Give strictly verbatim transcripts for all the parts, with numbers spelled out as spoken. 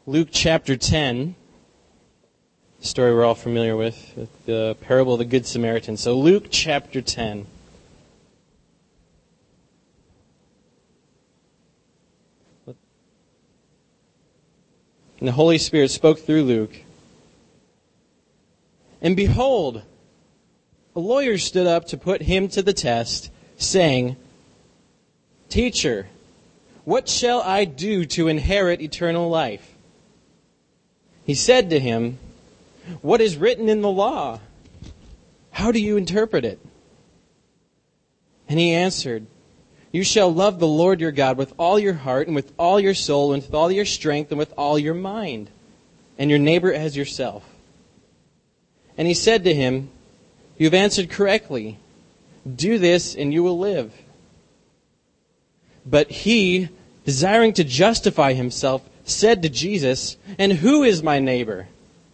Luke chapter ten, story we're all familiar with, the parable of the Good Samaritan. So Luke chapter ten. And the Holy Spirit spoke through Luke. And behold, a lawyer stood up to put him to the test, saying, "Teacher, what shall I do to inherit eternal life?" He said to him, "What is written in the law? How do you interpret it?" And he answered, "You shall love the Lord your God with all your heart and with all your soul and with all your strength and with all your mind, and your neighbor as yourself." And he said to him, "You have answered correctly. Do this and you will live." But he, desiring to justify himself, said to Jesus, "And who is my neighbor?"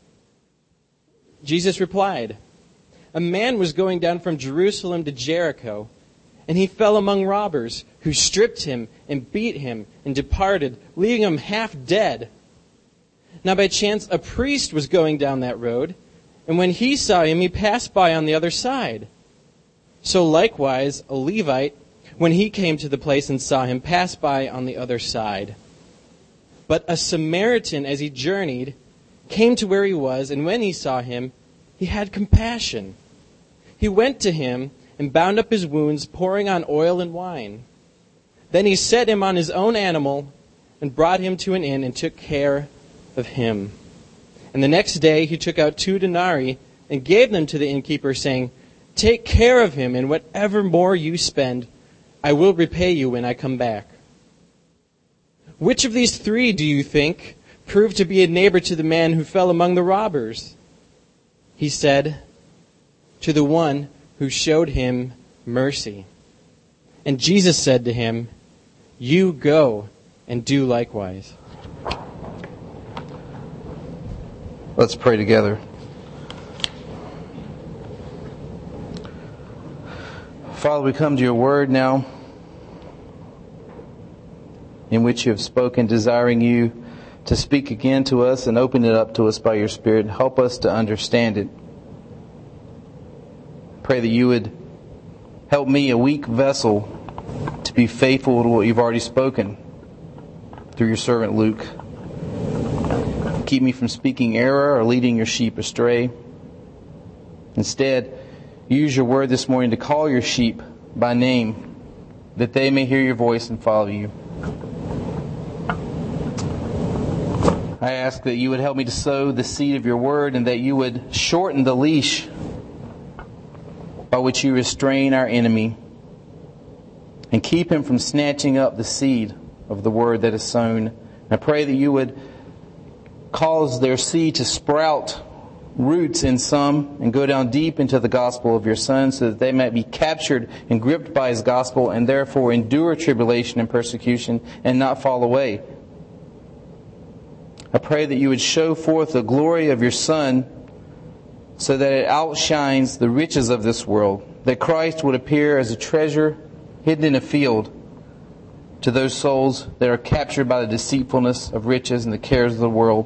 Jesus replied, "A man was going down from Jerusalem to Jericho, and he fell among robbers, who stripped him and beat him and departed, leaving him half dead. Now by chance a priest was going down that road, and when he saw him, he passed by on the other side. So likewise a Levite, when he came to the place and saw him, passed by on the other side. But a Samaritan, as he journeyed, came to where he was, and when he saw him, he had compassion. He went to him and bound up his wounds, pouring on oil and wine. Then he set him on his own animal and brought him to an inn and took care of him. And the next day he took out two denarii and gave them to the innkeeper, saying, 'Take care of him, and whatever more you spend, I will repay you when I come back.' Which of these three, do you think, proved to be a neighbor to the man who fell among the robbers?" He said, "To the one who showed him mercy." And Jesus said to him, "You go and do likewise." Let's pray together. Father, we come to your word now, in which you have spoken, desiring you to speak again to us and open it up to us by your Spirit. Help us to understand it. Pray that you would help me, a weak vessel, to be faithful to what you've already spoken through your servant Luke. Keep me from speaking error or leading your sheep astray. Instead, use your word this morning to call your sheep by name, that they may hear your voice and follow you. I ask that you would help me to sow the seed of your word, and that you would shorten the leash by which you restrain our enemy and keep him from snatching up the seed of the word that is sown. I pray that you would cause their seed to sprout roots in some and go down deep into the gospel of your Son, so that they might be captured and gripped by his gospel and therefore endure tribulation and persecution and not fall away. I pray that you would show forth the glory of your Son so that it outshines the riches of this world, that Christ would appear as a treasure hidden in a field to those souls that are captured by the deceitfulness of riches and the cares of the world.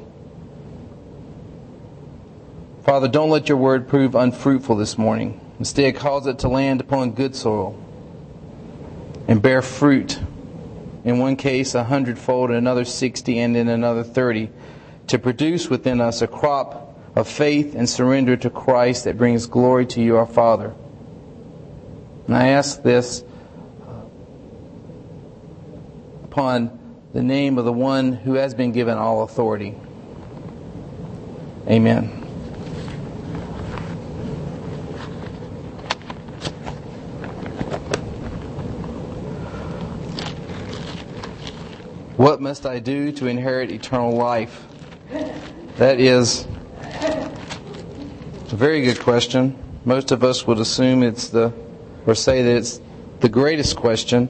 Father, don't let your word prove unfruitful this morning. Instead, cause it to land upon good soil and bear fruit. In one case, a hundredfold, in another sixty, and in another thirty, to produce within us a crop of faith and surrender to Christ that brings glory to you, our Father. And I ask this upon the name of the one who has been given all authority. Amen. What must I do to inherit eternal life? That is a very good question. Most of us would assume it's the, or say that it's the greatest question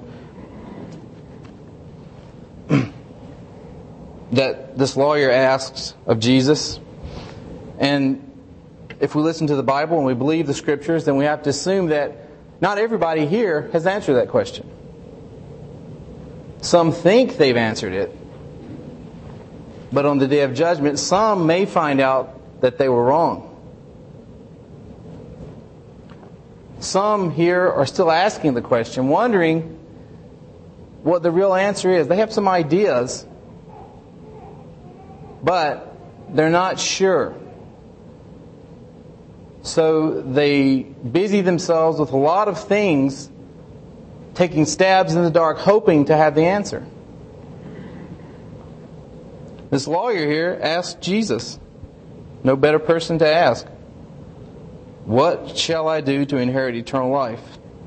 that this lawyer asks of Jesus. And if we listen to the Bible and we believe the Scriptures, then we have to assume that not everybody here has answered that question. Some think they've answered it. But on the day of judgment, some may find out that they were wrong. Some here are still asking the question, wondering what the real answer is. They have some ideas, but they're not sure. So they busy themselves with a lot of things, taking stabs in the dark, hoping to have the answer. This lawyer here asked Jesus, no better person to ask, what shall I do to inherit eternal life?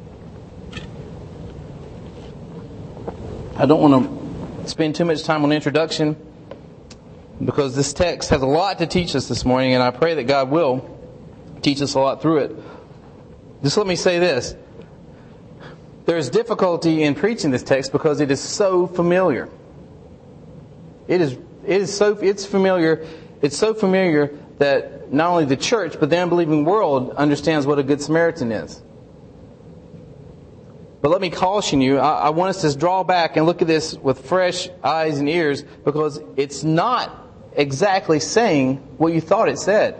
I don't want to spend too much time on introduction because this text has a lot to teach us this morning, and I pray that God will teach us a lot through it. Just let me say this. There is difficulty in preaching this text because it is so familiar. It is it is so it's familiar. It's so familiar that not only the church but the unbelieving world understands what a Good Samaritan is. But let me caution you, I, I want us to draw back and look at this with fresh eyes and ears, because it's not exactly saying what you thought it said.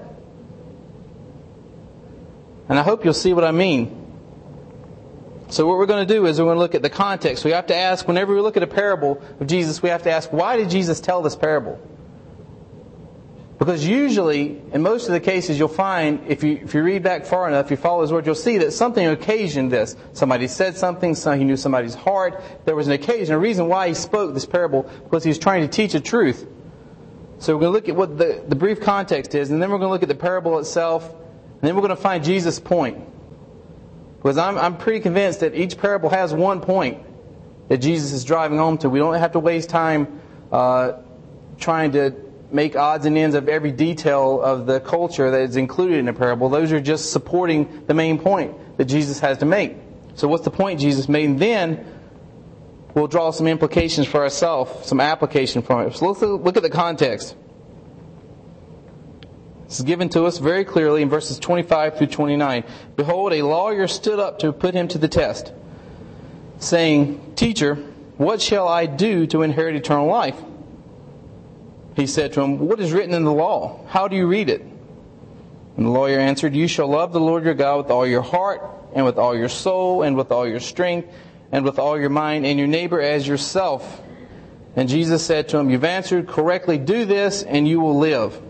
And I hope you'll see what I mean. So what we're going to do is we're going to look at the context. We have to ask, whenever we look at a parable of Jesus, we have to ask, why did Jesus tell this parable? Because usually, in most of the cases, you'll find, if you if you read back far enough, you follow His Word, you'll see that something occasioned this. Somebody said something, so He knew somebody's heart. There was an occasion, a reason why He spoke this parable, because He was trying to teach a truth. So we're going to look at what the, the brief context is, and then we're going to look at the parable itself, and then we're going to find Jesus' point. Because I'm I'm pretty convinced that each parable has one point that Jesus is driving home to. We don't have to waste time uh, trying to make odds and ends of every detail of the culture that is included in a parable. Those are just supporting the main point that Jesus has to make. So what's the point Jesus made? And then we'll draw some implications for ourselves, some application from it. So let's look at the context. This is given to us very clearly in verses twenty-five through twenty-nine. Behold, a lawyer stood up to put him to the test, saying, Teacher, what shall I do to inherit eternal life? He said to him, What is written in the law? How do you read it? And the lawyer answered, You shall love the Lord your God with all your heart, and with all your soul, and with all your strength, and with all your mind, and your neighbor as yourself. And Jesus said to him, You've answered correctly. Do this, and you will live.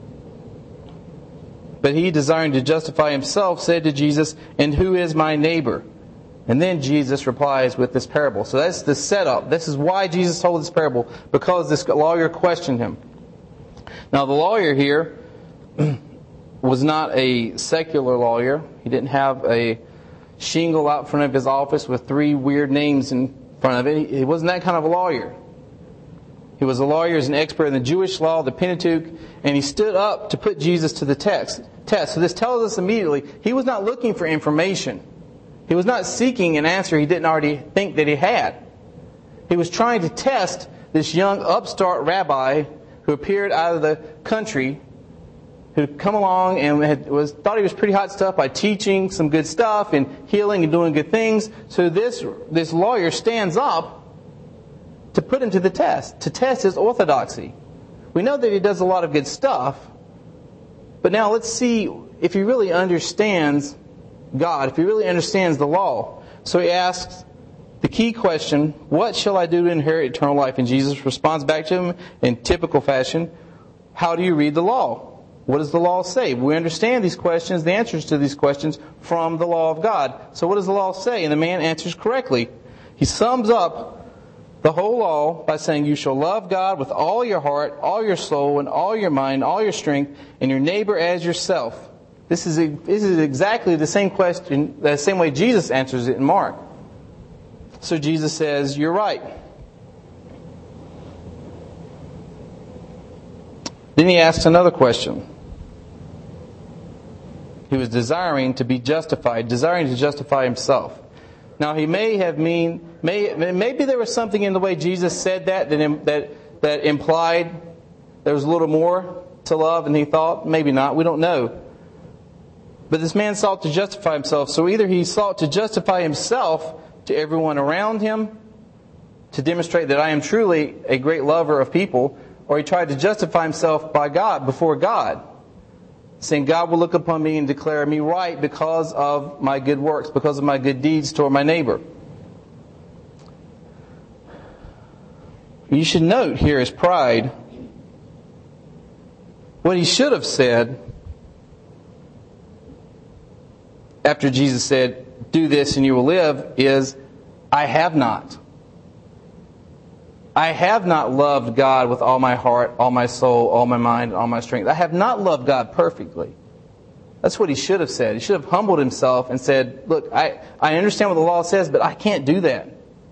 But he, desiring to justify himself, said to Jesus, And who is my neighbor? And then Jesus replies with this parable. So that's the setup. This is why Jesus told this parable, because this lawyer questioned him. Now the lawyer here was not a secular lawyer. He didn't have a shingle out front of his office with three weird names in front of it. He wasn't that kind of a lawyer. He was a lawyer, as an expert in the Jewish law, the Pentateuch, and he stood up to put Jesus to the text, test. So this tells us immediately he was not looking for information. He was not seeking an answer he didn't already think that he had. He was trying to test this young upstart rabbi who appeared out of the country, who had come along and had, was thought he was pretty hot stuff by teaching some good stuff and healing and doing good things. So this this lawyer stands up to put him to the test, to test his orthodoxy. We know that he does a lot of good stuff, but now let's see if he really understands God, if he really understands the law. So he asks the key question, what shall I do to inherit eternal life? And Jesus responds back to him in typical fashion, how do you read the law? What does the law say? We understand these questions, the answers to these questions, from the law of God. So what does the law say? And the man answers correctly. He sums up the whole law by saying, you shall love God with all your heart, all your soul, and all your mind, all your strength, and your neighbor as yourself. This is a, this is exactly the same question, the same way Jesus answers it in Mark. So Jesus says, you're right. Then he asks another question. He was desiring to be justified, desiring to justify himself. Now he may have mean, may, maybe there was something in the way Jesus said that that, that that implied there was a little more to love than he thought. Maybe not. We don't know. But this man sought to justify himself. So either he sought to justify himself to everyone around him, to demonstrate that I am truly a great lover of people, or he tried to justify himself by God, before God, saying, God will look upon me and declare me right because of my good works, because of my good deeds toward my neighbor. You should note here is pride. What he should have said after Jesus said, do this and you will live, is, I have not. I have not loved God with all my heart, all my soul, all my mind, all my strength. I have not loved God perfectly. That's what he should have said. He should have humbled himself and said, look, I, I understand what the law says, but I can't do that.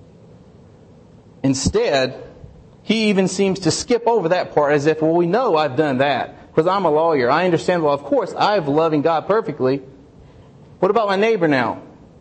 Instead, he even seems to skip over that part as if, well, we know I've done that because I'm a lawyer. I understand the law. Of course, I've loving God perfectly. What about my neighbor now?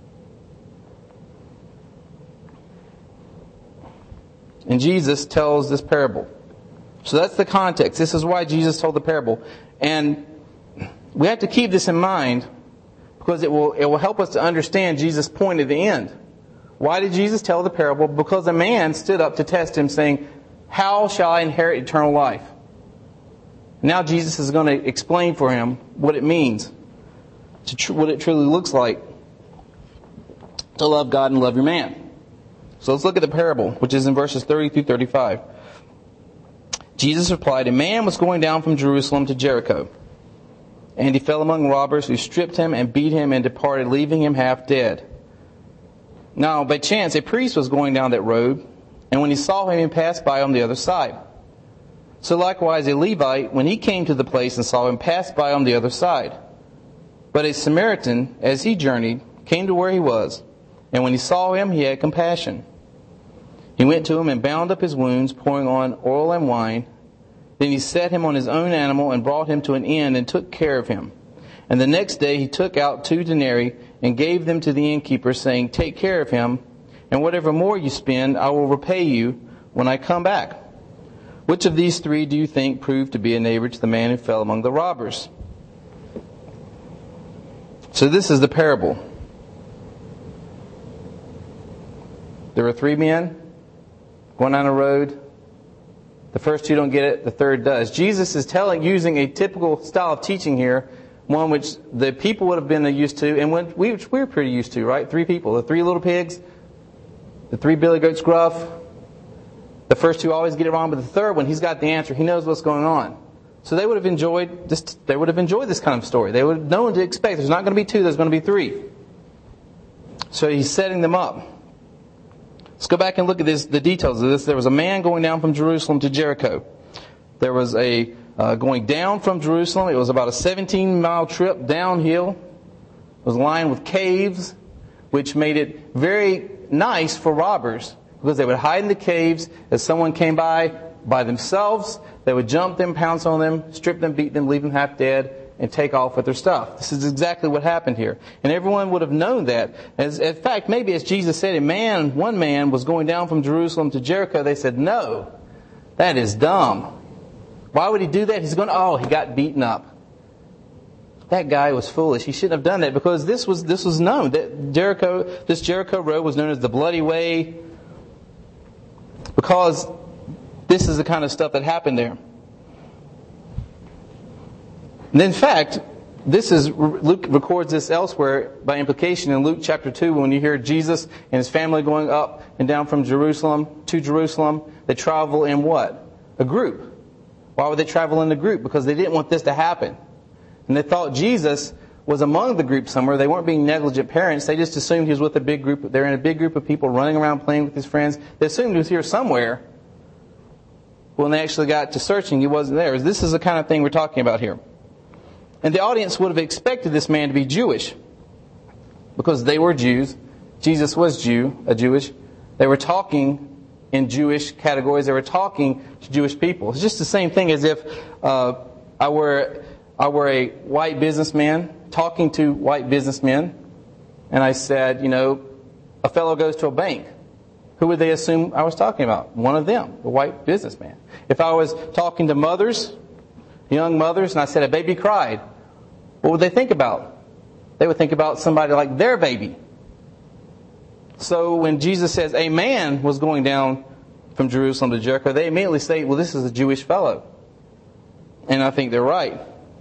And Jesus tells this parable. So that's the context. This is why Jesus told the parable. And we have to keep this in mind because it will, it will help us to understand Jesus' point at the end. Why did Jesus tell the parable? Because a man stood up to test him saying, how shall I inherit eternal life? Now Jesus is going to explain for him what it means, to tr- what it truly looks like to love God and love your man. So let's look at the parable, which is in verses thirty through thirty-five. Jesus replied, a man was going down from Jerusalem to Jericho, and he fell among robbers who stripped him and beat him and departed, leaving him half dead. Now, by chance, a priest was going down that road, and when he saw him, he passed by on the other side. So likewise, a Levite, when he came to the place and saw him, passed by on the other side. But a Samaritan, as he journeyed, came to where he was, and when he saw him, he had compassion. He went to him and bound up his wounds, pouring on oil and wine. Then he set him on his own animal and brought him to an inn and took care of him. And the next day he took out two denarii and gave them to the innkeeper, saying, take care of him, and whatever more you spend, I will repay you when I come back. Which of these three do you think proved to be a neighbor to the man who fell among the robbers? So this is the parable. There were three men going down a road. The first two don't get it. The third does. Jesus is telling, using a typical style of teaching here, one which the people would have been used to, and which we, which we were pretty used to, right? Three people. The three little pigs, the three billy goats gruff. The first two always get it wrong, but the third one, he's got the answer. He knows what's going on. So they would have enjoyed this. They would have enjoyed this kind of story. They would have known what to expect. There's not going to be two. There's going to be three. So he's setting them up. Let's go back and look at this, the details of this. There was a man going down from Jerusalem to Jericho. There was a uh, going down from Jerusalem. It was about a seventeen mile trip downhill. It was lined with caves, which made it very nice for robbers because they would hide in the caves. As someone came by by themselves, they would jump them, pounce on them, strip them, beat them, leave them half dead, and take off with their stuff. This is exactly what happened here. And everyone would have known that. As, in fact, maybe as Jesus said, a man, one man was going down from Jerusalem to Jericho. They said, no, that is dumb. Why would he do that? He's going, oh, he got beaten up. That guy was foolish. He shouldn't have done that because this was this was known. That Jericho, this Jericho road was known as the Bloody Way because this is the kind of stuff that happened there. And in fact, this is Luke records this elsewhere by implication in Luke chapter two when you hear Jesus and his family going up and down from Jerusalem to Jerusalem. They travel in what? A group. Why would they travel in a group? Because they didn't want this to happen. And they thought Jesus was among the group somewhere. They weren't being negligent parents. They just assumed he was with a big group. They're in a big group of people running around playing with his friends. They assumed he was here somewhere. When they actually got to searching, he wasn't there. This is the kind of thing we're talking about here. And the audience would have expected this man to be Jewish because they were Jews. Jesus was Jew, a Jewish. They were talking in Jewish categories. They were talking to Jewish people. It's just the same thing as if uh, I were I were a white businessman talking to white businessmen, and I said, you know, a fellow goes to a bank. Who would they assume I was talking about? One of them, the white businessman. If I was talking to mothers, young mothers, and I said a baby cried, what would they think about? They would think about somebody like their baby. So when Jesus says a man was going down from Jerusalem to Jericho, they immediately say, well, this is a Jewish fellow. And I think they're right.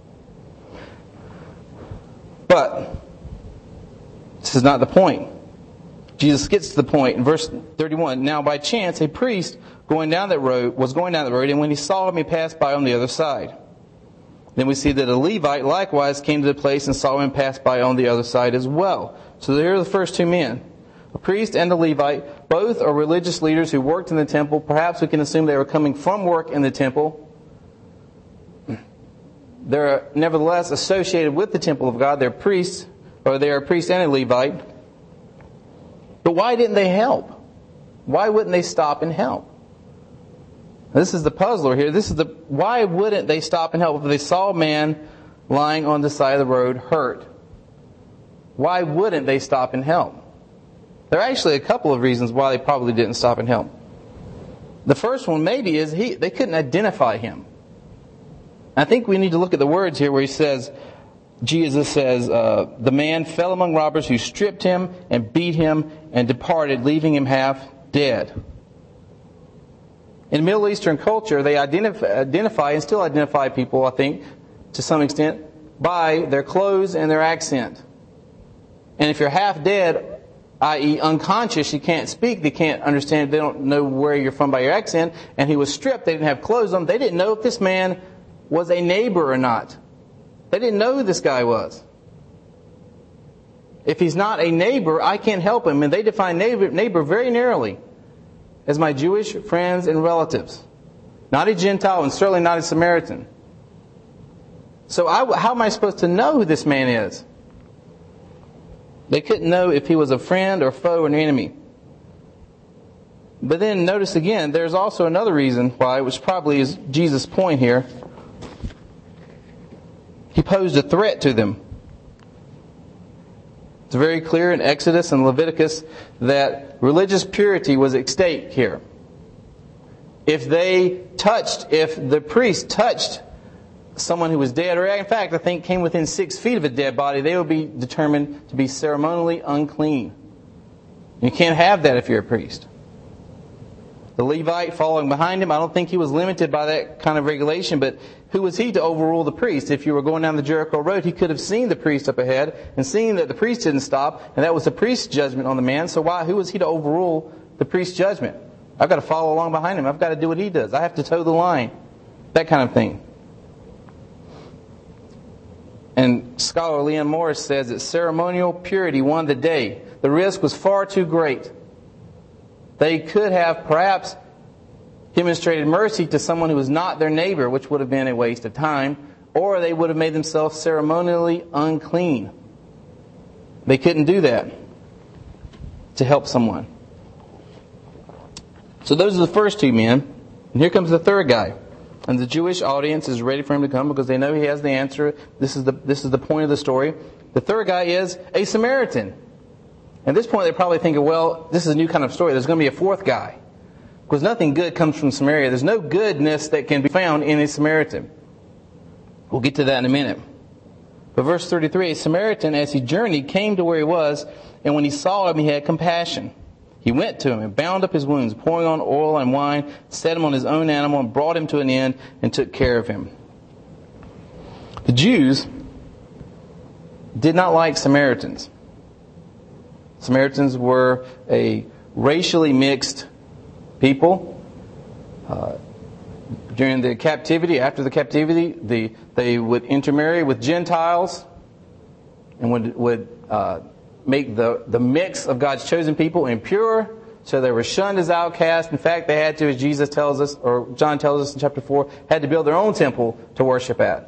But this is not the point. Jesus gets to the point in verse thirty-one. Now by chance a priest going down that road was going down the road, and when he saw him, he passed by on the other side. Then we see that a Levite likewise came to the place and saw him pass by on the other side as well. So here are the first two men. A priest and a Levite, both are religious leaders who worked in the temple. Perhaps we can assume they were coming from work in the temple. They're nevertheless associated with the temple of God. They're priests, or they are a priest and a Levite. But why didn't they help? Why wouldn't they stop and help? This is the puzzler here. This is the why wouldn't they stop and help if they saw a man lying on the side of the road hurt? Why wouldn't they stop and help? There are actually a couple of reasons why they probably didn't stop and help. The first one maybe is he they couldn't identify him. I think we need to look at the words here where he says, Jesus says, uh, the man fell among robbers who stripped him and beat him and departed, leaving him half dead. In Middle Eastern culture, they identify, identify and still identify people, I think, to some extent, by their clothes and their accent. And if you're half dead, that is unconscious, you can't speak, they can't understand, they don't know where you're from by your accent, and he was stripped, they didn't have clothes on, they didn't know if this man was a neighbor or not. They didn't know who this guy was. If he's not a neighbor, I can't help him. And they define neighbor, neighbor very narrowly as my Jewish friends and relatives. Not a Gentile and certainly not a Samaritan. So I, how am I supposed to know who this man is? They couldn't know if he was a friend or foe or an enemy. But then notice again, there's also another reason why, which probably is Jesus' point here. He posed a threat to them. It's very clear in Exodus and Leviticus that religious purity was at stake here. If they touched, if the priest touched someone who was dead, or in fact I think came within six feet of a dead body, they would be determined to be ceremonially unclean. You can't have that if you're a priest. The Levite following behind him, I don't think he was limited by that kind of regulation, but who was he to overrule the priest? If you were going down the Jericho road, he could have seen the priest up ahead and seen that the priest didn't stop, and that was the priest's judgment on the man. So why? Who was he to overrule the priest's judgment? I've got to follow along behind him. I've got to do what he does. I have to toe the line. That kind of thing. And scholar Leon Morris says that ceremonial purity won the day. The risk was far too great. They could have perhaps demonstrated mercy to someone who was not their neighbor, which would have been a waste of time, or they would have made themselves ceremonially unclean. They couldn't do that to help someone. So those are the first two men. And here comes the third guy. And the Jewish audience is ready for him to come because they know he has the answer. This is the, this is the point of the story. The third guy is a Samaritan. At this point, they're probably thinking, well, this is a new kind of story. There's going to be a fourth guy. Because nothing good comes from Samaria. There's no goodness that can be found in a Samaritan. We'll get to that in a minute. But verse thirty-three, a Samaritan, as he journeyed, came to where he was, and when he saw him, he had compassion. He went to him and bound up his wounds, pouring on oil and wine, set him on his own animal, and brought him to an inn, and took care of him. The Jews did not like Samaritans. Samaritans were a racially mixed people. Uh, during the captivity, after the captivity, the, they would intermarry with Gentiles and would, would uh, make the, the mix of God's chosen people impure. So they were shunned as outcasts. In fact, they had to, as Jesus tells us, or John tells us in chapter four, had to build their own temple to worship at.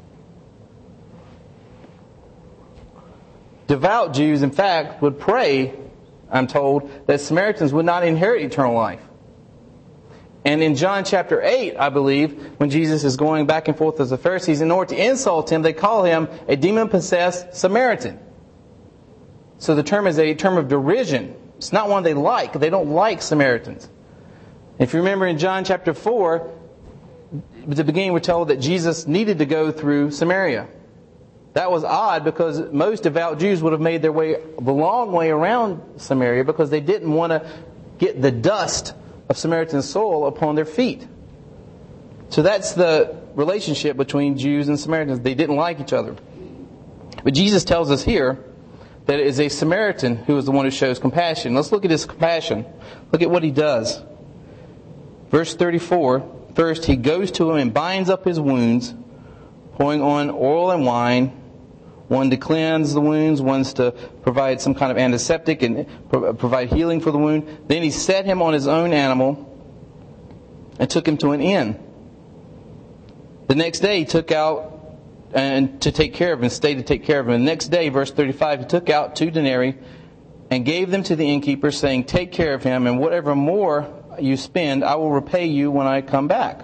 Devout Jews, in fact, would pray, I'm told, that Samaritans would not inherit eternal life. And in John chapter eight, I believe, when Jesus is going back and forth with the Pharisees, in order to insult him, they call him a demon-possessed Samaritan. So the term is a term of derision. It's not one they like. They don't like Samaritans. If you remember in John chapter four, at the beginning we're told that Jesus needed to go through Samaria. That was odd because most devout Jews would have made their way the long way around Samaria because they didn't want to get the dust of Samaritan soil upon their feet. So that's the relationship between Jews and Samaritans. They didn't like each other. But Jesus tells us here that it is a Samaritan who is the one who shows compassion. Let's look at his compassion. Look at what he does. Verse thirty-four, first he goes to him and binds up his wounds, pouring on oil and wine, one to cleanse the wounds, one's to provide some kind of antiseptic and provide healing for the wound. Then he set him on his own animal and took him to an inn. The next day he took out and to take care of him, stayed to take care of him. The next day, verse thirty-five, he took out two denarii and gave them to the innkeeper, saying, take care of him, and whatever more you spend, I will repay you when I come back.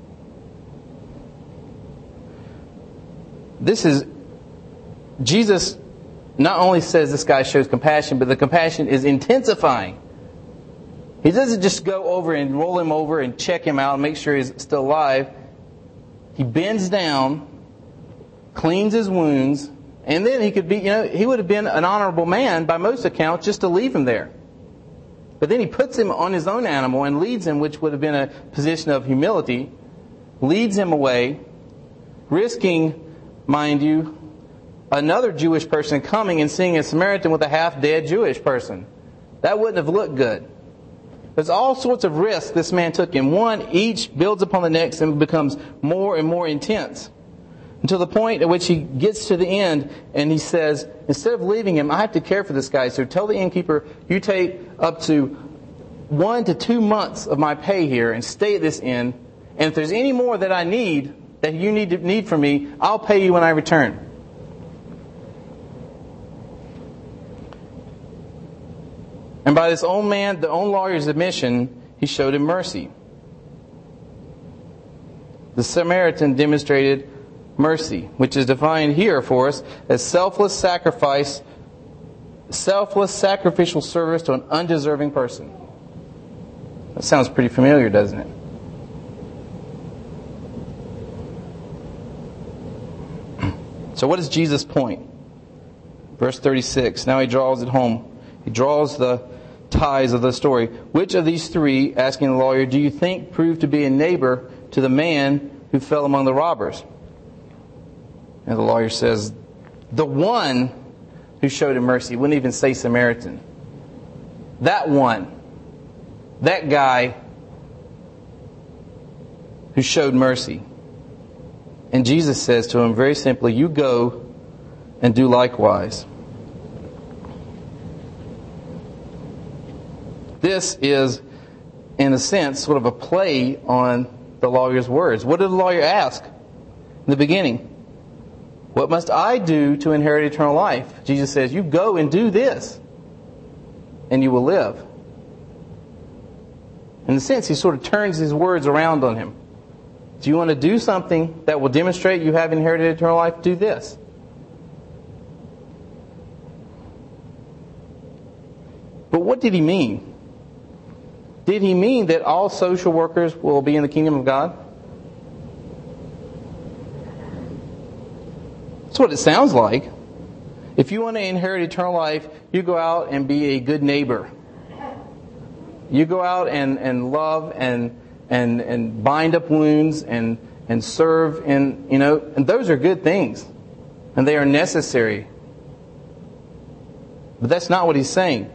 This is, Jesus not only says this guy shows compassion, but the compassion is intensifying. He doesn't just go over and roll him over and check him out and make sure he's still alive. He bends down, cleans his wounds, and then he could be, you know, he would have been an honorable man by most accounts just to leave him there. But then he puts him on his own animal and leads him, which would have been a position of humility, leads him away, risking, mind you, another Jewish person coming and seeing a Samaritan with a half-dead Jewish person. That wouldn't have looked good. There's all sorts of risks this man took, and one each builds upon the next and becomes more and more intense. Until the point at which he gets to the end and he says, instead of leaving him, I have to care for this guy. So tell the innkeeper, you take up to one to two months of my pay here and stay at this inn. And if there's any more that I need, that you need to need from me, I'll pay you when I return. And by this old man, the own lawyer's admission, he showed him mercy. The Samaritan demonstrated mercy, which is defined here for us as selfless sacrifice, selfless sacrificial service to an undeserving person. That sounds pretty familiar, doesn't it? So what is Jesus' point? Verse thirty-six. Now he draws it home. He draws the ties of the story. Which of these three, asking the lawyer, do you think proved to be a neighbor to the man who fell among the robbers? And the lawyer says, the one who showed him mercy. Wouldn't even say Samaritan. That one. That guy who showed mercy. And Jesus says to him very simply, you go and do likewise. This is, in a sense, sort of a play on the lawyer's words. What did the lawyer ask in the beginning? What must I do to inherit eternal life? Jesus says, you go and do this, and you will live. In a sense, he sort of turns his words around on him. Do you want to do something that will demonstrate you have inherited eternal life? Do this. But what did he mean? Did he mean that all social workers will be in the kingdom of God? That's what it sounds like. If you want to inherit eternal life, you go out and be a good neighbor. You go out and, and love and and and bind up wounds and and serve, and you know, and those are good things, and they are necessary. But that's not what he's saying.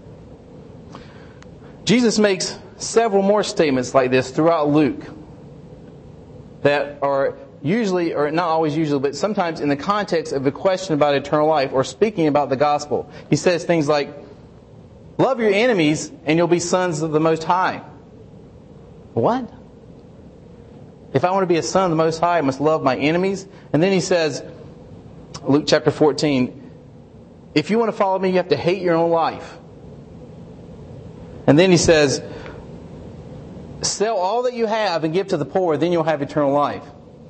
Jesus makes several more statements like this throughout Luke that are usually, or not always usually, but sometimes in the context of a question about eternal life or speaking about the gospel. He says things like, love your enemies and you'll be sons of the Most High. What? If I want to be a son of the Most High, I must love my enemies? And then he says, Luke chapter fourteen, if you want to follow me, you have to hate your own life. And then he says, sell all that you have and give to the poor, then you'll have eternal life.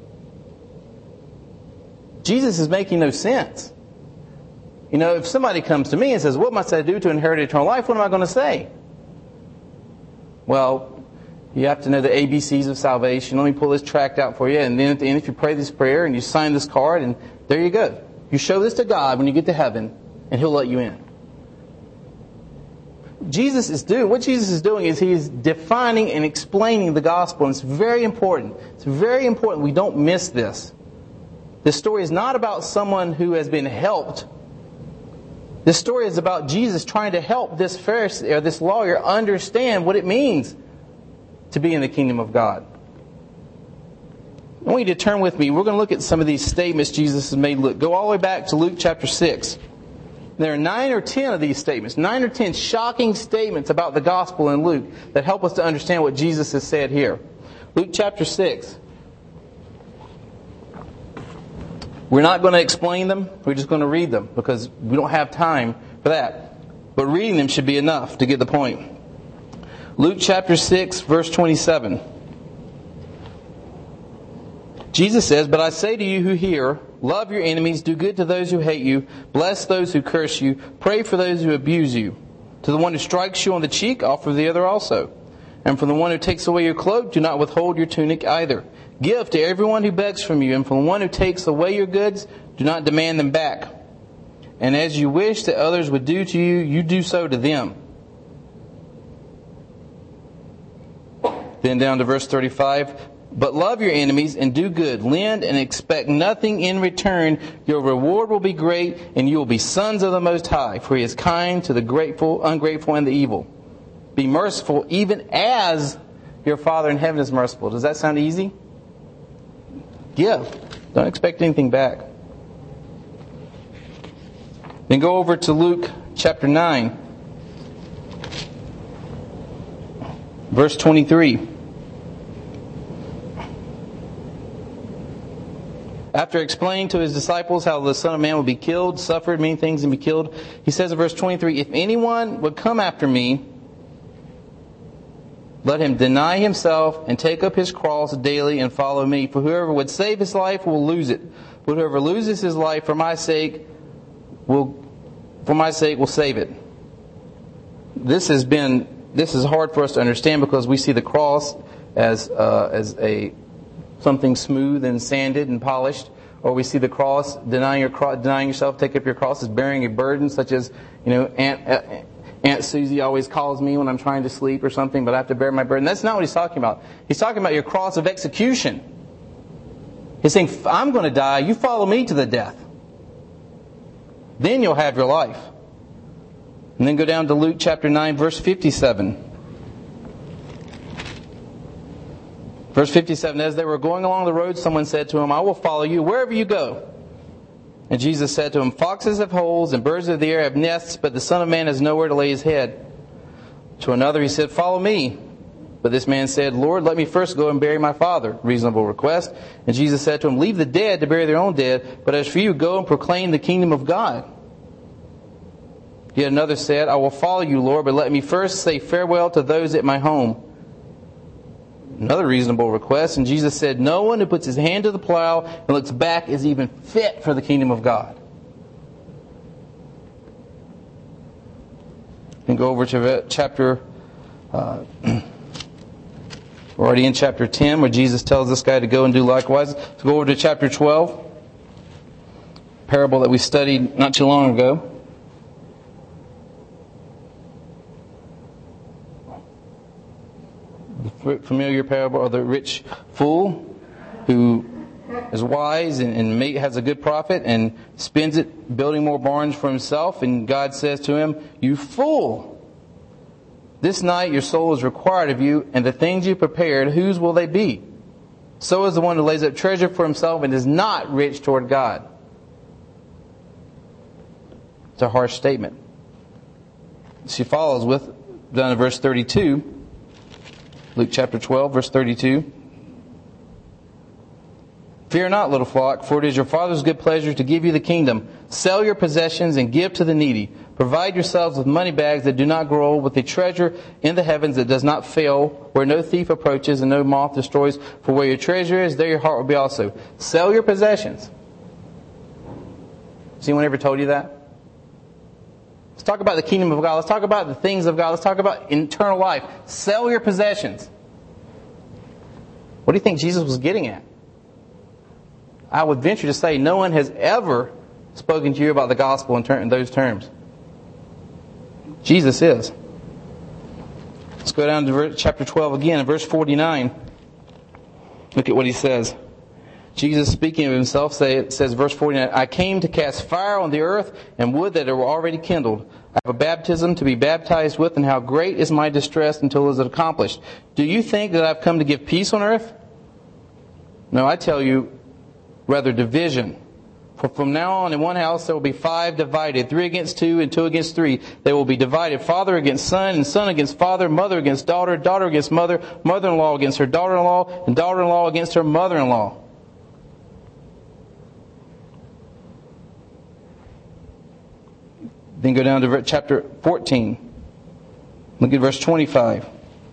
Jesus is making no sense. You know, if somebody comes to me and says, what must I do to inherit eternal life? What am I going to say? Well, you have to know the A B Cs of salvation. Let me pull this tract out for you. And then at the end, if you pray this prayer and you sign this card, and there you go. You show this to God when you get to heaven, and He'll let you in. Jesus is doing, what Jesus is doing is He's defining and explaining the gospel. And it's very important. It's very important we don't miss this. This story is not about someone who has been helped. This story is about Jesus trying to help this Pharisee or this lawyer understand what it means to be in the kingdom of God. I want you to turn with me. We're going to look at some of these statements Jesus has made. Look, go all the way back to Luke chapter six. There are nine or ten of these statements, nine or ten shocking statements about the gospel in Luke that help us to understand what Jesus has said here. Luke chapter six. We're not going to explain them. We're just going to read them because we don't have time for that. But reading them should be enough to get the point. Luke chapter six, verse twenty-seven. Jesus says, "But I say to you who hear, love your enemies, do good to those who hate you, bless those who curse you, pray for those who abuse you. To the one who strikes you on the cheek, offer the other also. And from the one who takes away your cloak, do not withhold your tunic either. Give to everyone who begs from you, and from the one who takes away your goods, do not demand them back. And as you wish that others would do to you, you do so to them." Then down to verse thirty-five. "But love your enemies and do good. Lend and expect nothing in return. Your reward will be great, and you will be sons of the Most High. For He is kind to the grateful, ungrateful, and the evil. Be merciful, even as your Father in heaven is merciful." Does that sound easy? Give. Don't expect anything back. Then go over to Luke chapter nine, verse twenty-three. After explaining to His disciples how the Son of Man will be killed, suffered many things and be killed, He says in verse twenty-three, "If anyone would come after me, let him deny himself and take up his cross daily and follow me. For whoever would save his life will lose it. But whoever loses his life for my sake will, for my sake will save it." This has been, this is hard for us to understand because we see the cross as uh, as a something smooth and sanded and polished, or we see the cross denying your cross, denying yourself, take up your cross as bearing a burden, such as, you know, Aunt uh, Aunt Susie always calls me when I'm trying to sleep or something, but I have to bear my burden. That's not what He's talking about. He's talking about your cross of execution. He's saying, "I'm going to die. You follow me to the death. Then you'll have your life." And then go down to Luke chapter nine, verse fifty-seven. Verse fifty-seven, "As they were going along the road, someone said to Him, 'I will follow you wherever you go.' And Jesus said to him, 'Foxes have holes and birds of the air have nests, but the Son of Man has nowhere to lay His head.' To another He said, 'Follow me.' But this man said, 'Lord, let me first go and bury my father.' Reasonable request. And Jesus said to him, 'Leave the dead to bury their own dead, but as for you, go and proclaim the kingdom of God.' Yet another said, 'I will follow you, Lord, but let me first say farewell to those at my home.' Another reasonable request. And Jesus said, 'No one who puts his hand to the plow and looks back is even fit for the kingdom of God.'" And go over to chapter, uh, we're already in chapter ten, where Jesus tells this guy to go and do likewise. Let's go over to chapter twelve, parable that we studied not too long ago. Familiar parable of the rich fool who is wise and, and may, has a good profit and spends it building more barns for himself. And God says to him, "You fool! This night your soul is required of you, and the things you prepared, whose will they be? So is the one who lays up treasure for himself and is not rich toward God." It's a harsh statement. She follows with, down to verse thirty-two. Luke chapter twelve, verse thirty-two. "Fear not, little flock, for it is your Father's good pleasure to give you the kingdom. Sell your possessions and give to the needy. Provide yourselves with money bags that do not grow old, with a treasure in the heavens that does not fail, where no thief approaches and no moth destroys. For where your treasure is, there your heart will be also." Sell your possessions. Has anyone ever told you that? Let's talk about the kingdom of God. Let's talk about the things of God. Let's talk about eternal life. Sell your possessions. What do you think Jesus was getting at? I would venture to say no one has ever spoken to you about the gospel in, ter- in those terms. Jesus is. go down to verse, chapter twelve again, in verse forty-nine. Look at what he says. Jesus, speaking of himself, say, says, verse forty-nine, I came to cast fire on the earth and wood that are already kindled. I have a baptism to be baptized with, and how great is my distress until it is accomplished. Do you think that I've come to give peace on earth? No, I tell you, rather division. For from now on in one house there will be five divided, three against two and two against three. They will be divided, father against son, and son against father, mother against daughter, daughter against mother, mother-in-law against her daughter-in-law, and daughter-in-law against her mother-in-law. Then go down to chapter fourteen. Look at verse twenty-five.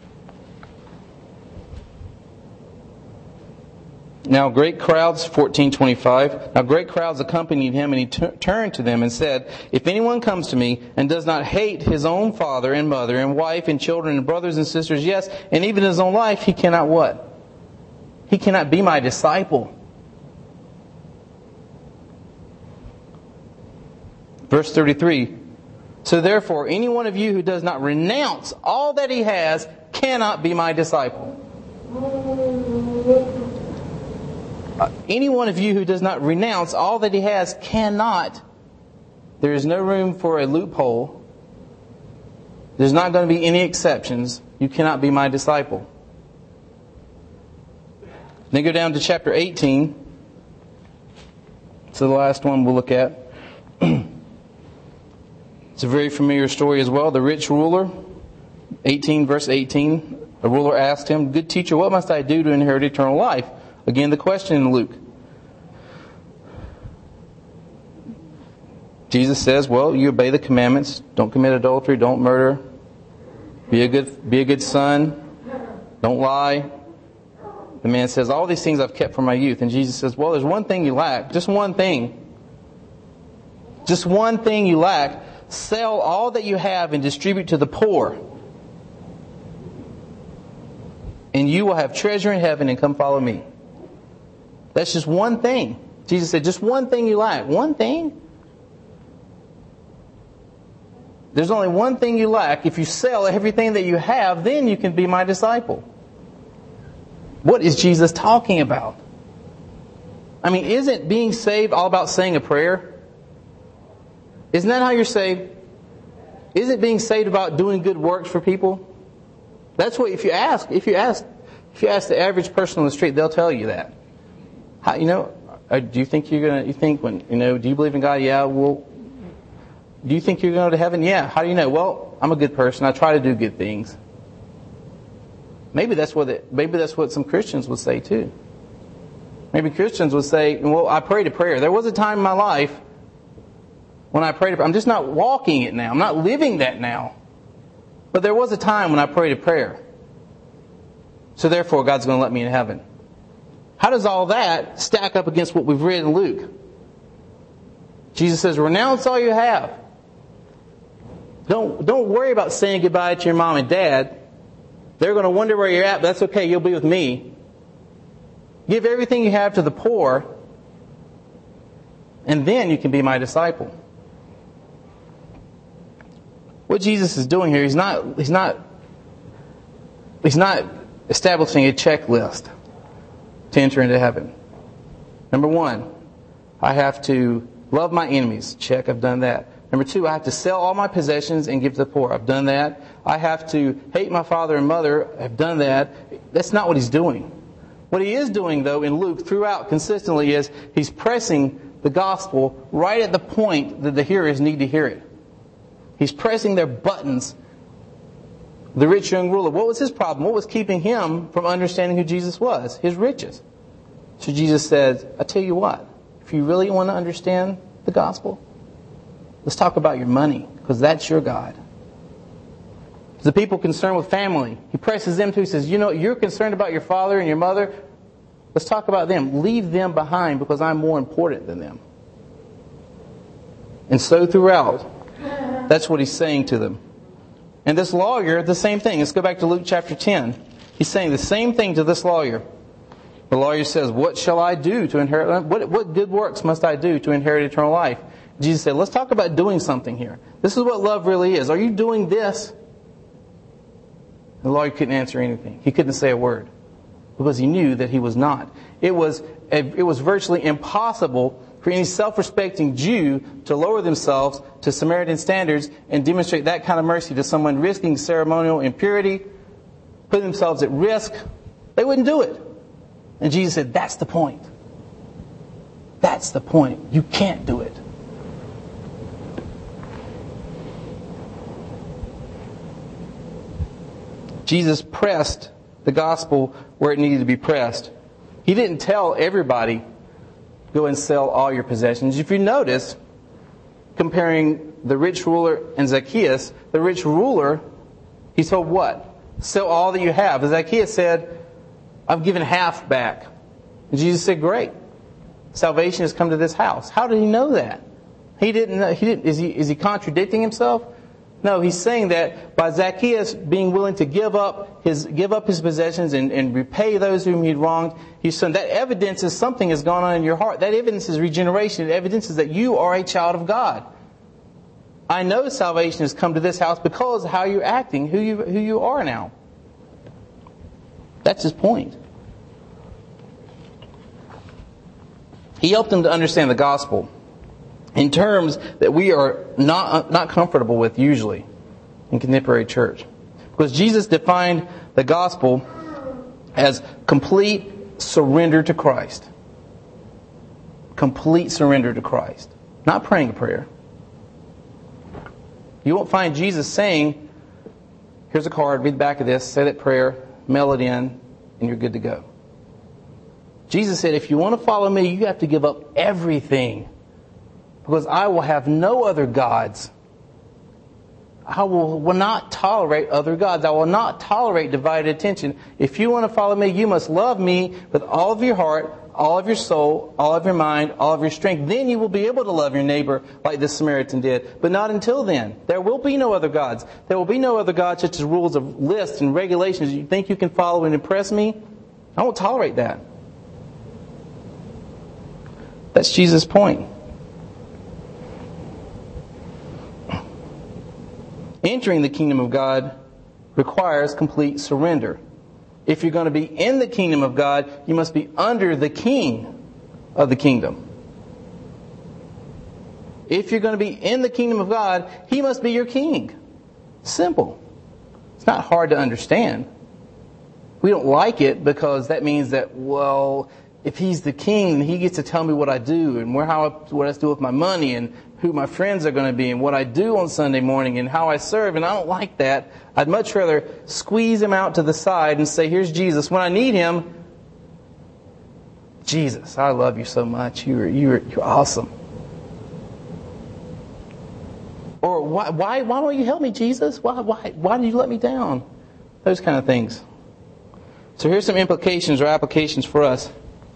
Now great crowds, fourteen twenty-five. Now great crowds accompanied him, and he t- turned to them and said, if anyone comes to me and does not hate his own father and mother and wife and children and brothers and sisters, yes, and even his own life, he cannot what? He cannot be my disciple. Verse thirty-three. So therefore, any one of you who does not renounce all that he has cannot be my disciple. Uh, any one of you who does not renounce all that he has cannot. There is no room for a loophole. There's not going to be any exceptions. You cannot be my disciple. Then go down to chapter eighteen. It's the last one we'll look at. It's a very familiar story as well. The rich ruler, eighteen verse eighteen. The ruler asked him, good teacher, what must I do to inherit eternal life? Again, the question in Luke. Jesus says, well, you obey the commandments. Don't commit adultery. Don't murder. Be a good, be a good son. Don't lie. The man says, all these things I've kept from my youth. And Jesus says, well, there's one thing you lack. Just one thing. Just one thing you lack. Sell all that you have and distribute to the poor. And you will have treasure in heaven, and come follow me. That's just one thing. Jesus said, just one thing you lack. One thing? There's only one thing you lack. If you sell everything that you have, then you can be my disciple. What is Jesus talking about? I mean, isn't being saved all about saying a prayer? Isn't that how you're saved? Isn't being saved about doing good works for people? That's what, if you ask, if you ask, if you ask the average person on the street, they'll tell you that. How, you know, do you think you're gonna? You think when you know? Do you believe in God? Yeah. Well, do you think you're going to go to heaven? Yeah. How do you know? Well, I'm a good person. I try to do good things. Maybe that's what it, maybe that's what some Christians would say too. Maybe Christians would say, well, I prayed a prayer. There was a time in my life when I prayed a prayer. I'm just not walking it now. I'm not living that now. But there was a time when I prayed a prayer. So therefore, God's going to let me in heaven. How does all that stack up against what we've read in Luke? Jesus says, renounce all you have. Don't, don't worry about saying goodbye to your mom and dad. They're going to wonder where you're at, but that's okay. You'll be with me. Give everything you have to the poor, and then you can be my disciple. What Jesus is doing here, he's not, he's not, he's not establishing a checklist to enter into heaven. Number one, I have to love my enemies. Check, I've done that. Number two, I have to sell all my possessions and give to the poor. I've done that. I have to hate my father and mother. I've done that. That's not what he's doing. What he is doing, though, in Luke throughout consistently is he's pressing the gospel right at the point that the hearers need to hear it. He's pressing their buttons. The rich young ruler, what was his problem? What was keeping him from understanding who Jesus was? His riches. So Jesus says, I tell you what, if you really want to understand the gospel, let's talk about your money, because that's your God. The people concerned with family, he presses them to, he says, you know, you're concerned about your father and your mother. Let's talk about them. Leave them behind, because I'm more important than them. And so throughout, that's what he's saying to them. And this lawyer, the same thing. Let's go back to Luke chapter ten. He's saying the same thing to this lawyer. The lawyer says, what shall I do to inherit, what, what good works must I do to inherit eternal life? Jesus said, let's talk about doing something here. This is what love really is. Are you doing this? The lawyer couldn't answer anything. He couldn't say a word because he knew that he was not. It was, it was virtually impossible for any self-respecting Jew to lower themselves to Samaritan standards and demonstrate that kind of mercy to someone risking ceremonial impurity, putting themselves at risk. They wouldn't do it. And Jesus said, that's the point. That's the point. You can't do it. Jesus pressed the gospel where it needed to be pressed. He didn't tell everybody, go and sell all your possessions. If you notice, comparing the rich ruler and Zacchaeus, the rich ruler, he told what? Sell all that you have. Zacchaeus said, I've given half back. And Jesus said, great. Salvation has come to this house. How did he know that? He didn't know. He didn't, is he, is he contradicting himself? No, he's saying that by Zacchaeus being willing to give up his give up his possessions and, and repay those whom he'd wronged, he's saying that evidence is something has gone on in your heart. That evidence is regeneration. It evidences that you are a child of God. I know salvation has come to this house because of how you're acting, who you who you are now. That's his point. He helped them to understand the gospel in terms that we are not not comfortable with usually in contemporary church. Because Jesus defined the gospel as complete surrender to Christ. Complete surrender to Christ. Not praying a prayer. You won't find Jesus saying, here's a card, read the back of this, say that prayer, mail it in, and you're good to go. Jesus said, if you want to follow me, you have to give up everything. Because I will have no other gods. I will, will not tolerate other gods. I will not tolerate divided attention. If you want to follow me, you must love me with all of your heart, all of your soul, all of your mind, all of your strength. Then you will be able to love your neighbor like the Samaritan did. But not until then. There will be no other gods. There will be no other gods such as rules of lists and regulations you think you can follow and impress me. I won't tolerate that. That's Jesus' point. Entering the kingdom of God requires complete surrender. If you're going to be in the kingdom of God, you must be under the king of the kingdom. If you're going to be in the kingdom of God, He must be your king. Simple. It's not hard to understand. We don't like it because that means that, well, if He's the king, He gets to tell me what I do and where how I, what I do with my money and who my friends are going to be and what I do on Sunday morning and how I serve. And I don't like that. I'd much rather squeeze Him out to the side and say, here's Jesus. When I need Him, Jesus, I love you so much. You're, you're, you're awesome. Or why, why, why don't you help me, Jesus? Why, why, why did you let me down? Those kind of things. So here's some implications or applications for us.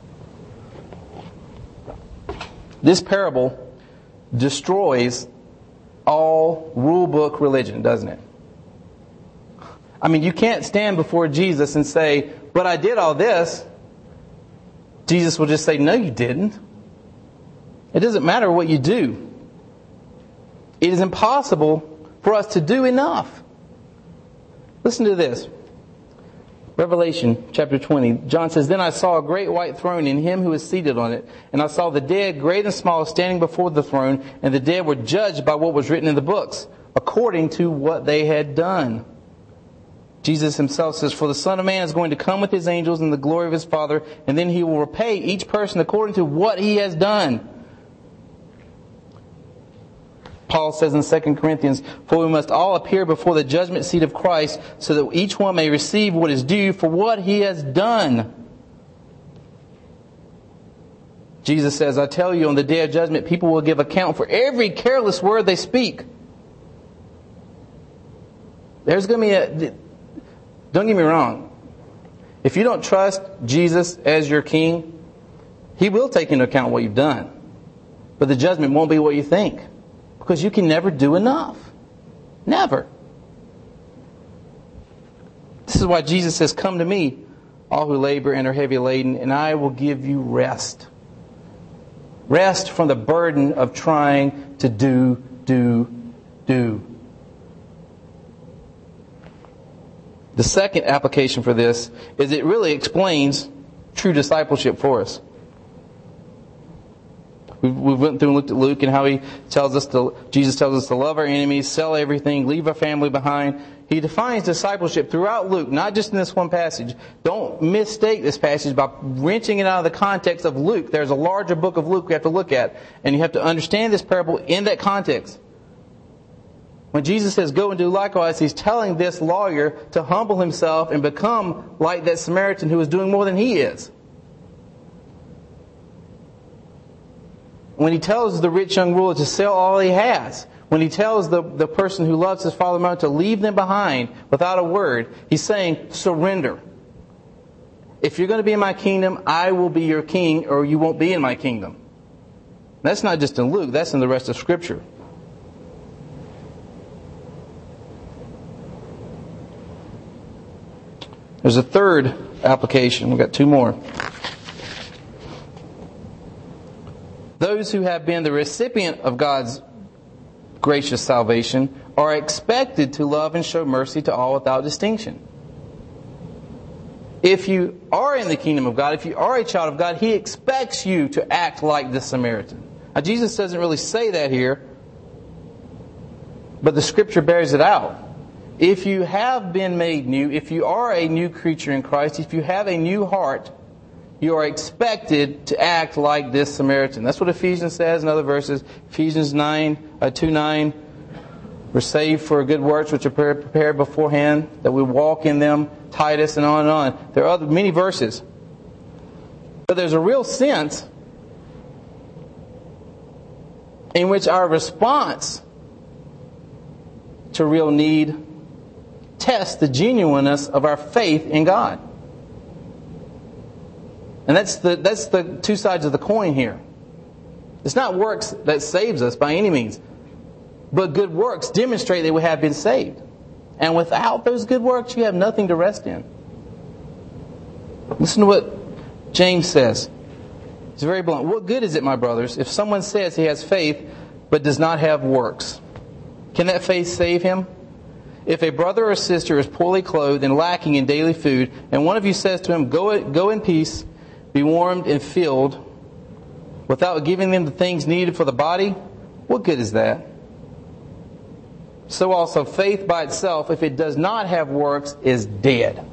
This parable destroys all rule book religion, doesn't it? I mean, you can't stand before Jesus and say, but I did all this. Jesus will just say, no, you didn't. It doesn't matter what you do. It is impossible for us to do enough. Listen to this. Revelation chapter twenty, John says, then I saw a great white throne and Him who is seated on it. And I saw the dead, great and small, standing before the throne. And the dead were judged by what was written in the books, according to what they had done. Jesus Himself says, for the Son of Man is going to come with His angels in the glory of His Father. And then He will repay each person according to what he has done. Paul says in Second Corinthians, for we must all appear before the judgment seat of Christ, so that each one may receive what is due for what he has done. Jesus says, I tell you, on the day of judgment, people will give account for every careless word they speak. There's going to be a... Don't get me wrong. If you don't trust Jesus as your king, He will take into account what you've done. But the judgment won't be what you think. Because you can never do enough. Never. This is why Jesus says, come to me, all who labor and are heavy laden, and I will give you rest. Rest from the burden of trying to do, do, do. The second application for this is it really explains true discipleship for us. We we went through and looked at Luke and how he tells us to, Jesus tells us to love our enemies, sell everything, leave our family behind. He defines discipleship throughout Luke, not just in this one passage. Don't mistake this passage by wrenching it out of the context of Luke. There's a larger book of Luke we have to look at, and you have to understand this parable in that context. When Jesus says, go and do likewise, he's telling this lawyer to humble himself and become like that Samaritan who is doing more than he is. When he tells the rich young ruler to sell all he has, when he tells the, the person who loves his father and mother to leave them behind without a word, he's saying, surrender. If you're going to be in my kingdom, I will be your king, or you won't be in my kingdom. That's not just in Luke, that's in the rest of Scripture. There's a third application. We've got two more. Those who have been the recipient of God's gracious salvation are expected to love and show mercy to all without distinction. If you are in the kingdom of God, if you are a child of God, He expects you to act like the Samaritan. Now, Jesus doesn't really say that here, but the Scripture bears it out. If you have been made new, if you are a new creature in Christ, if you have a new heart, you are expected to act like this Samaritan. That's what Ephesians says in other verses. Ephesians nine, uh, two nine. We're saved for good works which are prepared beforehand, that we walk in them. Titus, and on and on. There are other many verses. But there's a real sense in which our response to real need tests the genuineness of our faith in God. And that's the that's the two sides of the coin here. It's not works that saves us by any means, but good works demonstrate that we have been saved. And without those good works, you have nothing to rest in. Listen to what James says. It's very blunt. What good is it, my brothers, if someone says he has faith but does not have works? Can that faith save him? If a brother or sister is poorly clothed and lacking in daily food, and one of you says to him, Go, go in peace, be warmed and filled, without giving them the things needed for the body, what good is that? So also faith by itself, if it does not have works, is dead.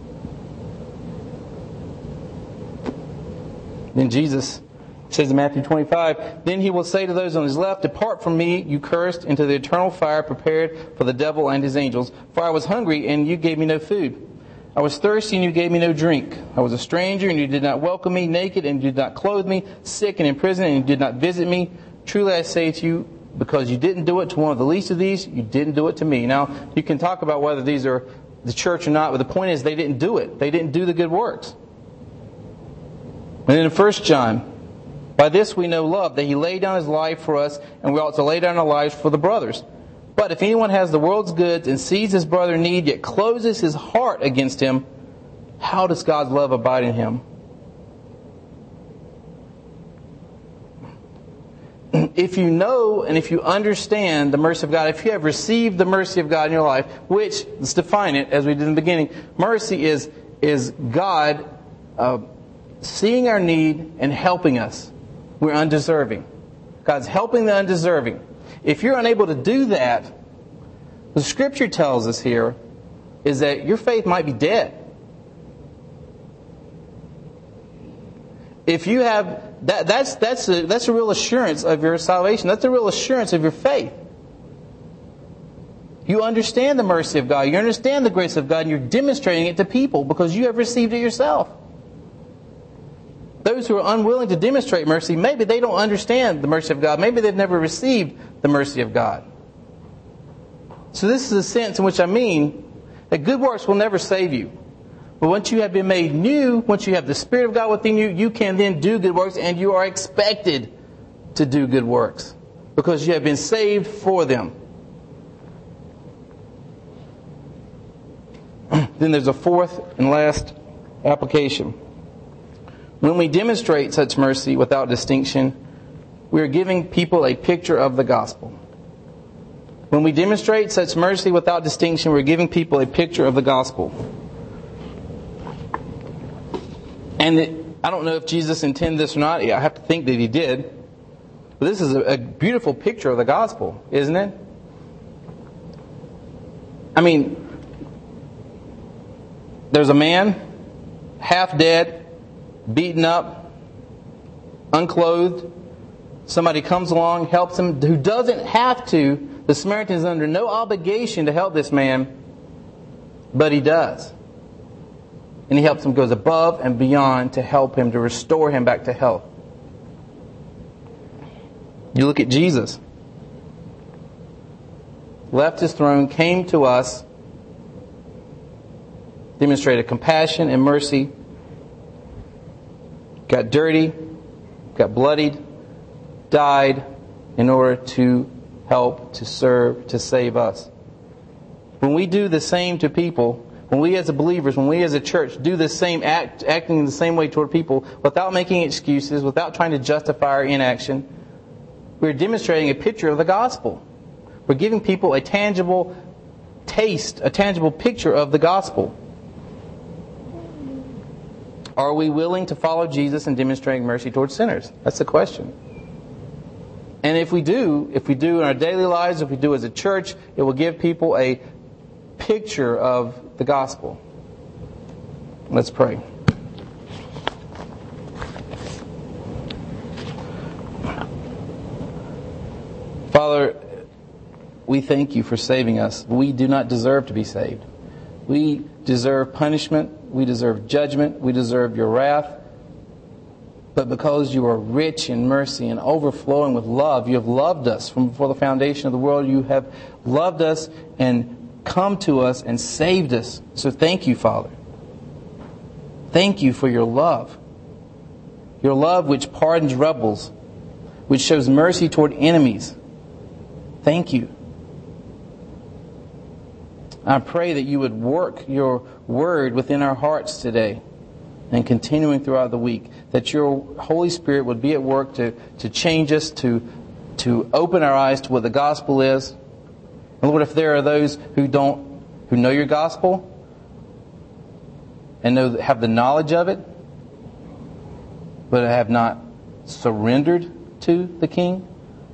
Then Jesus says in Matthew twenty-five, Then he will say to those on his left, Depart from me, you cursed, into the eternal fire prepared for the devil and his angels. For I was hungry, and you gave me no food. I was thirsty, and you gave me no drink. I was a stranger, and you did not welcome me, naked, and you did not clothe me, sick and in prison, and you did not visit me. Truly I say to you, because you didn't do it to one of the least of these, you didn't do it to me. Now, you can talk about whether these are the church or not, but the point is they didn't do it. They didn't do the good works. And then in First John, by this we know love, that he laid down his life for us, and we ought to lay down our lives for the brothers. But if anyone has the world's goods and sees his brother in need, yet closes his heart against him, how does God's love abide in him? If you know and if you understand the mercy of God, if you have received the mercy of God in your life, which, let's define it as we did in the beginning, mercy is, is God uh, seeing our need and helping us. We're undeserving. God's helping the undeserving. If you're unable to do that, the Scripture tells us here is that your faith might be dead. If you have that, that's that's a, that's a real assurance of your salvation. That's a real assurance of your faith. You understand the mercy of God. You understand the grace of God, and you're demonstrating it to people because you have received it yourself. Those who are unwilling to demonstrate mercy, maybe they don't understand the mercy of God. Maybe they've never received the mercy of God. So this is the sense in which I mean that good works will never save you. But once you have been made new, once you have the Spirit of God within you, you can then do good works, and you are expected to do good works because you have been saved for them. Then there's a fourth and last application. When we demonstrate such mercy without distinction, we are giving people a picture of the gospel. When we demonstrate such mercy without distinction, we're giving people a picture of the gospel. And it, I don't know if Jesus intended this or not. I have to think that he did. But this is a, a beautiful picture of the gospel, isn't it? I mean, there's a man, half dead, beaten up, unclothed. Somebody comes along, helps him, who doesn't have to. The Samaritan is under no obligation to help this man, but he does. And he helps him, goes above and beyond to help him, to restore him back to health. You look at Jesus. Left his throne, came to us, demonstrated compassion and mercy, got dirty, got bloodied, died in order to help, to serve, to save us. When we do the same to people, when we as believers, when we as a church do the same act, acting in the same way toward people, without making excuses, without trying to justify our inaction, we're demonstrating a picture of the gospel. We're giving people a tangible taste, a tangible picture of the gospel. Are we willing to follow Jesus in demonstrating mercy towards sinners? That's the question. And if we do, if we do in our daily lives, if we do as a church, it will give people a picture of the gospel. Let's pray. Father, we thank you for saving us. We do not deserve to be saved. We deserve punishment. We deserve judgment. We deserve your wrath. But because you are rich in mercy and overflowing with love, you have loved us from before the foundation of the world. You have loved us and come to us and saved us. So thank you, Father. Thank you for your love. Your love which pardons rebels, which shows mercy toward enemies. Thank you. I pray that you would work your word within our hearts today and continuing throughout the week. That your Holy Spirit would be at work to, to change us, to, to open our eyes to what the gospel is. And Lord, if there are those who don't, who know your gospel and know, have the knowledge of it, but have not surrendered to the King,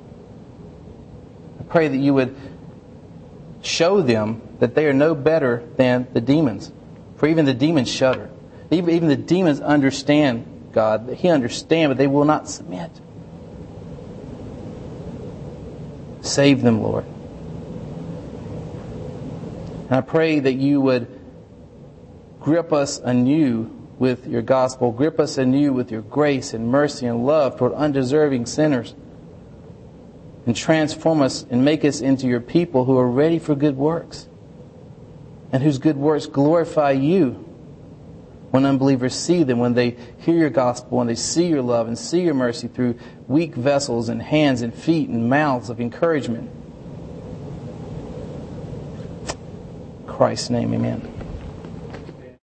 I pray that you would show them that they are no better than the demons. For even the demons shudder. Even, even the demons understand God. He understands, but they will not submit. Save them, Lord. And I pray that you would grip us anew with your gospel. Grip us anew with your grace and mercy and love toward undeserving sinners. And transform us and make us into your people who are ready for good works. And whose good works glorify you. When unbelievers see them, when they hear your gospel, when they see your love and see your mercy through weak vessels and hands and feet and mouths of encouragement. In Christ's name, amen.